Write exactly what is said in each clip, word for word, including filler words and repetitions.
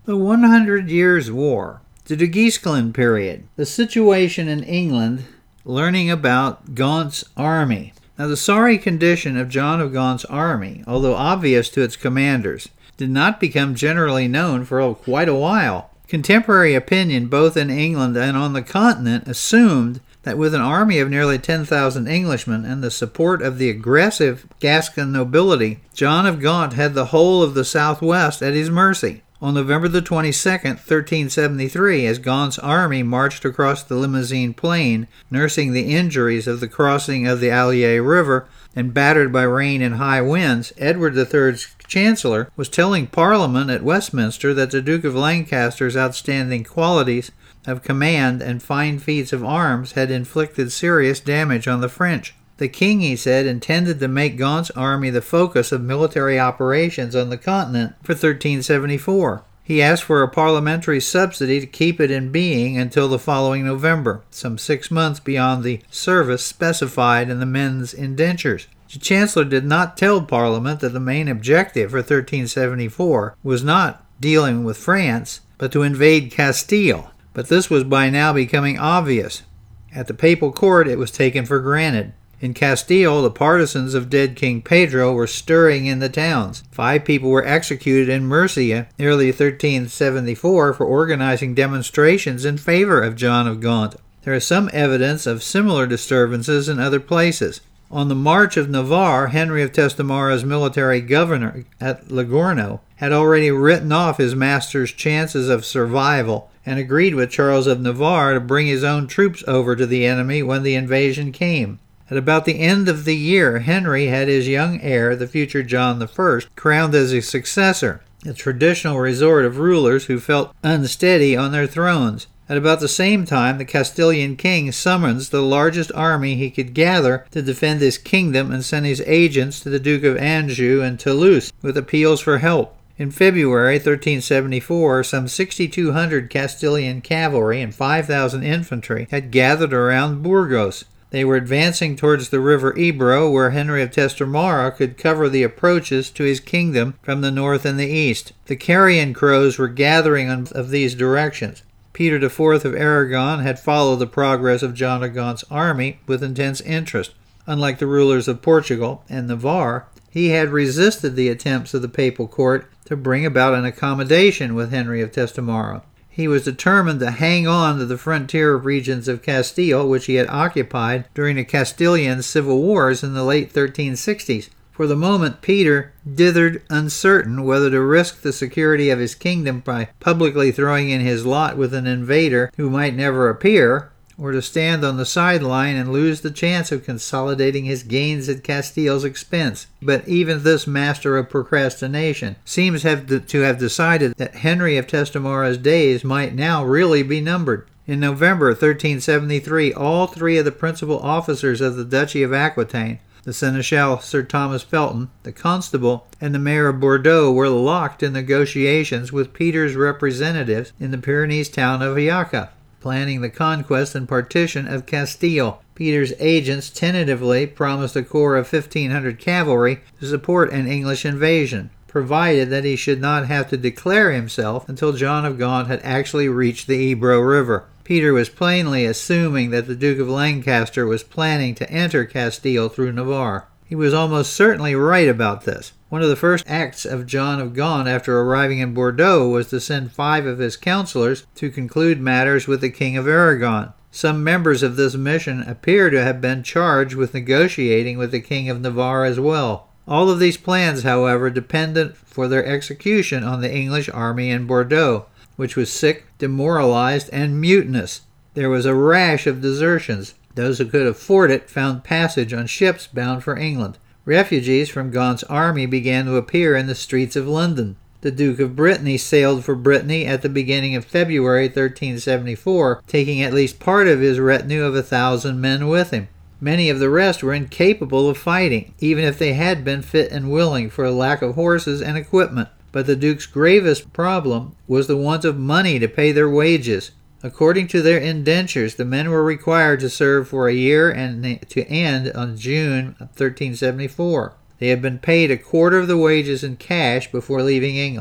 The One Hundred Years' War. The de Guesclin period. The situation in England, learning about Gaunt's army. Now, the sorry condition of John of Gaunt's army, although obvious to its commanders, did not become generally known for quite a while. Contemporary opinion, both in England and on the continent, assumed that with an army of nearly ten thousand Englishmen and the support of the aggressive Gascon nobility, John of Gaunt had the whole of the southwest at his mercy. On November the twenty-second, thirteen seventy-three, as Gaunt's army marched across the Limousin plain, nursing the injuries of the crossing of the Allier River and battered by rain and high winds, Edward the third's Chancellor was telling Parliament at Westminster that the Duke of Lancaster's outstanding qualities of command and fine feats of arms had inflicted serious damage on the French. The king, he said, intended to make Gaunt's army the focus of military operations on the continent for thirteen seventy-four. He asked for a parliamentary subsidy to keep it in being until the following November, some six months beyond the service specified in the men's indentures. The Chancellor did not tell Parliament that the main objective for thirteen seventy-four was not dealing with France, but to invade Castile. But this was by now becoming obvious. At the papal court, it was taken for granted. In Castile, the partisans of dead King Pedro were stirring in the towns. Five people were executed in Murcia early thirteen seventy-four for organizing demonstrations in favor of John of Gaunt. There is some evidence of similar disturbances in other places. On the march of Navarre, Henry of Testamara's military governor at Livorno had already written off his master's chances of survival and agreed with Charles of Navarre to bring his own troops over to the enemy when the invasion came. At about the end of the year, Henry had his young heir, the future John the First, crowned as his successor, a traditional resort of rulers who felt unsteady on their thrones. At about the same time, the Castilian king summons the largest army he could gather to defend his kingdom and sent his agents to the Duke of Anjou and Toulouse with appeals for help. In February thirteen seventy-four, some sixty-two hundred Castilian cavalry and five thousand infantry had gathered around Burgos. They were advancing towards the river Ebro, where Henry of Testamara could cover the approaches to his kingdom from the north and the east. The carrion crows were gathering on of these directions. Peter the Fourth of Aragon had followed the progress of John of Gaunt's army with intense interest. Unlike the rulers of Portugal and Navarre, he had resisted the attempts of the papal court to bring about an accommodation with Henry of Testamara. He was determined to hang on to the frontier regions of Castile, which he had occupied during the Castilian civil wars in the late thirteen sixties. For the moment, Peter dithered uncertain whether to risk the security of his kingdom by publicly throwing in his lot with an invader who might never appear, or to stand on the sideline and lose the chance of consolidating his gains at Castile's expense. But even this master of procrastination seems have to have decided that Henry of Testamara's days might now really be numbered. In November thirteen seventy-three, all three of the principal officers of the Duchy of Aquitaine, the Seneschal Sir Thomas Felton, the Constable, and the Mayor of Bordeaux were locked in negotiations with Peter's representatives in the Pyrenees town of Jaca, planning the conquest and partition of Castile. Peter's agents tentatively promised a corps of fifteen hundred cavalry to support an English invasion, provided that he should not have to declare himself until John of Gaunt had actually reached the Ebro River. Peter was plainly assuming that the Duke of Lancaster was planning to enter Castile through Navarre. He was almost certainly right about this. One of the first acts of John of Gaunt after arriving in Bordeaux was to send five of his counselors to conclude matters with the King of Aragon. Some members of this mission appear to have been charged with negotiating with the King of Navarre as well. All of these plans, however, depended for their execution on the English army in Bordeaux, which was sick, demoralized, and mutinous. There was a rash of desertions. Those who could afford it found passage on ships bound for England. Refugees from Gaunt's army began to appear in the streets of London. The Duke of Brittany sailed for Brittany at the beginning of February thirteen seventy-four, taking at least part of his retinue of a thousand men with him. Many of the rest were incapable of fighting, even if they had been fit and willing, for a lack of horses and equipment. But the Duke's gravest problem was the want of money to pay their wages. According to their indentures, the men were required to serve for a year and to end on June of thirteen seventy-four. They had been paid a quarter of the wages in cash before leaving England.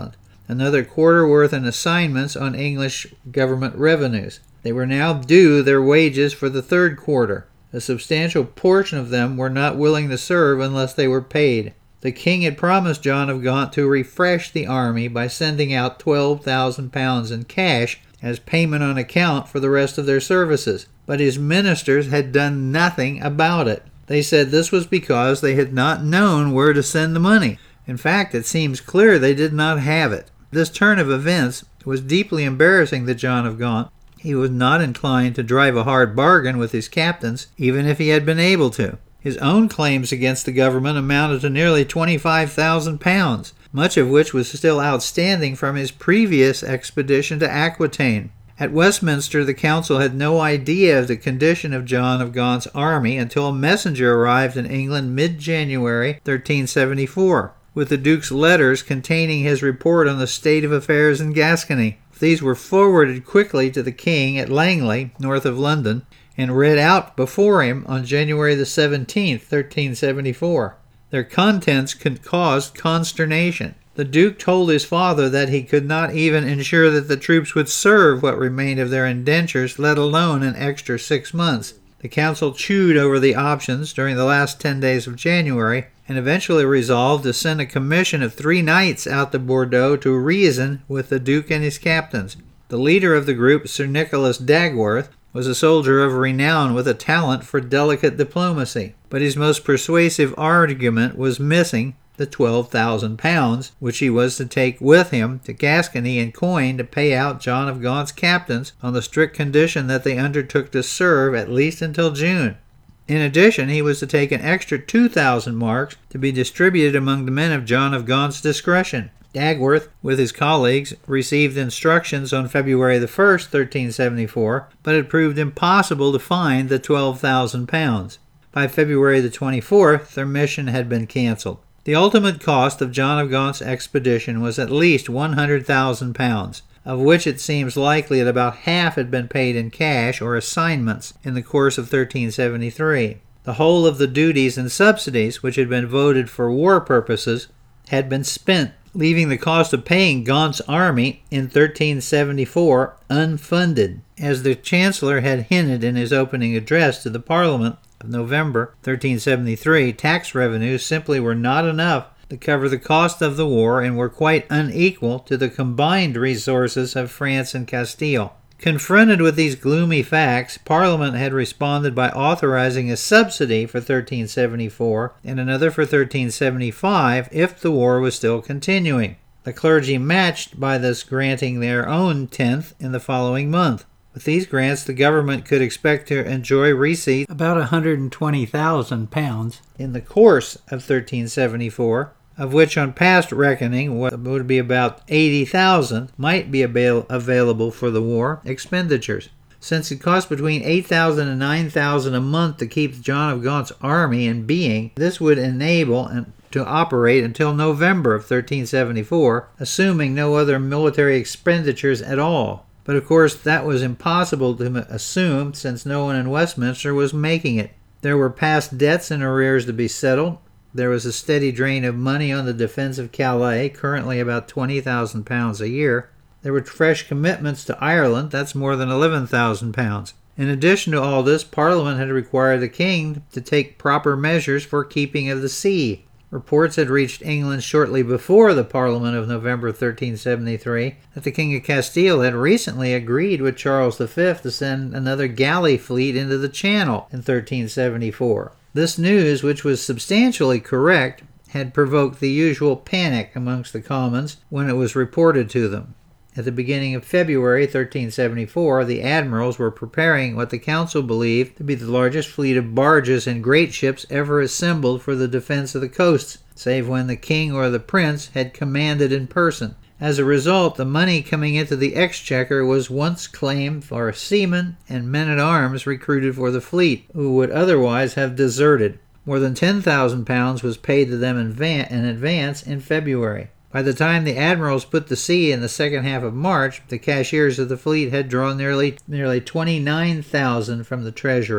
another quarter worth in assignments on English government revenues. They were now due their wages for the third quarter. A substantial portion of them were not willing to serve unless they were paid. The king had promised John of Gaunt to refresh the army by sending out twelve thousand pounds in cash as payment on account for the rest of their services, but his ministers had done nothing about it. They said this was because they had not known where to send the money. In fact, it seems clear they did not have it. This turn of events was deeply embarrassing to John of Gaunt. He was not inclined to drive a hard bargain with his captains, even if he had been able to. His own claims against the government amounted to nearly twenty-five thousand pounds, much of which was still outstanding from his previous expedition to Aquitaine. At Westminster, the council had no idea of the condition of John of Gaunt's army until a messenger arrived in England mid-January thirteen seventy-four, with the Duke's letters containing his report on the state of affairs in Gascony. These were forwarded quickly to the king at Langley, north of London, and read out before him on January the seventeenth, thirteen seventy-four. Their contents caused consternation. The Duke told his father that he could not even ensure that the troops would serve what remained of their indentures, let alone an extra six months. The council chewed over the options during the last ten days of January, and eventually resolved to send a commission of three knights out to Bordeaux to reason with the Duke and his captains. The leader of the group, Sir Nicholas Dagworth, was a soldier of renown with a talent for delicate diplomacy, but his most persuasive argument was missing the twelve thousand pounds, which he was to take with him to Gascony in coin to pay out John of Gaunt's captains on the strict condition that they undertook to serve at least until June. In addition, he was to take an extra two thousand marks to be distributed among the men of John of Gaunt's discretion. Dagworth, with his colleagues, received instructions on February the first, thirteen seventy-four, but it proved impossible to find the twelve thousand pounds. By February the twenty-fourth, their mission had been cancelled. The ultimate cost of John of Gaunt's expedition was at least one hundred thousand pounds, of which it seems likely that about half had been paid in cash or assignments in the course of thirteen seventy-three. The whole of the duties and subsidies, which had been voted for war purposes, had been spent, leaving the cost of paying Gaunt's army in thirteen seventy-four unfunded. As the Chancellor had hinted in his opening address to the Parliament of November thirteen seventy-three, tax revenues simply were not enough to cover the cost of the war and were quite unequal to the combined resources of France and Castile. Confronted with these gloomy facts, Parliament had responded by authorizing a subsidy for thirteen seventy-four and another for thirteen seventy-five if the war was still continuing. The clergy matched by thus granting their own tenth in the following month. With these grants, the government could expect to enjoy receipts about one hundred twenty thousand pounds in the course of thirteen seventy-four, of which on past reckoning what would be about eighty thousand might be avail- available for the war expenditures. Since it cost between eight thousand and nine thousand a month to keep John of Gaunt's army in being, this would enable and to operate until November of thirteen seventy-four, assuming no other military expenditures at all. But of course that was impossible to assume since no one in Westminster was making it. There were past debts and arrears to be settled. There was a steady drain of money on the defense of Calais, currently about twenty thousand pounds a year. There were fresh commitments to Ireland, that's more than eleven thousand pounds. In addition to all this, Parliament had required the king to take proper measures for keeping of the sea. Reports had reached England shortly before the Parliament of November thirteen seventy-three that the King of Castile had recently agreed with Charles the Fifth to send another galley fleet into the Channel in thirteen seventy-four. This news, which was substantially correct, had provoked the usual panic amongst the Commons when it was reported to them. At the beginning of February thirteen seventy-four, the admirals were preparing what the council believed to be the largest fleet of barges and great ships ever assembled for the defense of the coasts, save when the king or the prince had commanded in person. As a result, the money coming into the exchequer was once claimed for seamen and men-at-arms recruited for the fleet, who would otherwise have deserted. More than ten thousand pounds was paid to them in, van- in advance in February. By the time the admirals put to sea in the second half of March, the cashiers of the fleet had drawn nearly nearly twenty-nine thousand from the treasury.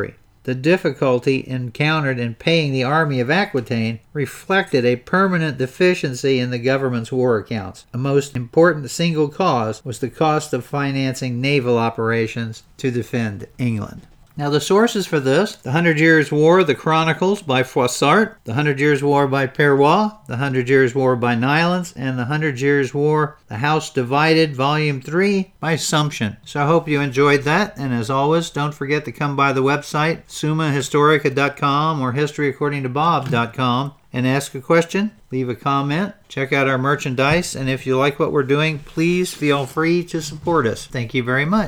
the difficulty encountered in paying the army of Aquitaine reflected a permanent deficiency in the government's war accounts. A most important single cause was the cost of financing naval operations to defend England. Now the sources for this: The Hundred Years' War, The Chronicles by Froissart, The Hundred Years' War by Perrois, The Hundred Years' War by Nylans, and The Hundred Years' War, The House Divided, Volume three by Sumption. So I hope you enjoyed that, and as always, don't forget to come by the website, summa historica dot com or history according to bob dot com, and ask a question, leave a comment, check out our merchandise, and if you like what we're doing, please feel free to support us. Thank you very much.